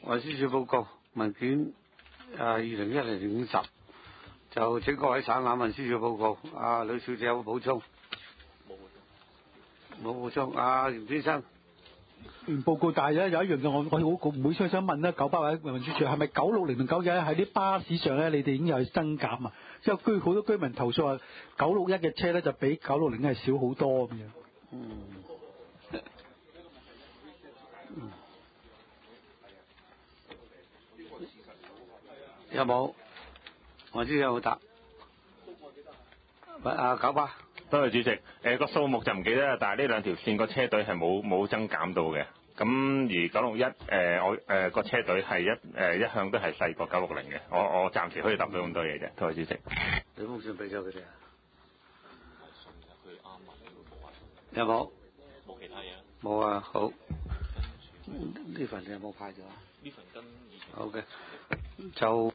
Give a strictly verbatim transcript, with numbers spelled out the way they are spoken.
運輸署報告文件啊，二零一零年五十，就請各位省覽運輸署報告。啊，呂小姐有冇補充？冇補充。啊，袁先生。 原報告，但係咧有一樣嘢，我我好每次想問咧，九巴或者運輸署係咪九六零同九一喺啲巴士上咧，你哋已經有增減啊？即係居好多居民投訴話，九六一嘅車咧就比九六零係少好多咁樣。 嗯。嗯。有冇？我知有冇答？啊，九巴。 多謝主席。誒、呃、個數目就唔記得啦，但係呢兩條線個車隊係冇冇增減到嘅。咁而九六一誒我誒個車隊係一誒、呃、一向都係細過九六零嘅。我我暫時可以答到咁多嘢啫。多謝主席。 你封信俾咗佢哋啊？有冇？ 冇其他嘢。 冇啊，好。呢份你有冇派咗啊？ 呢份跟以前。 好嘅，就。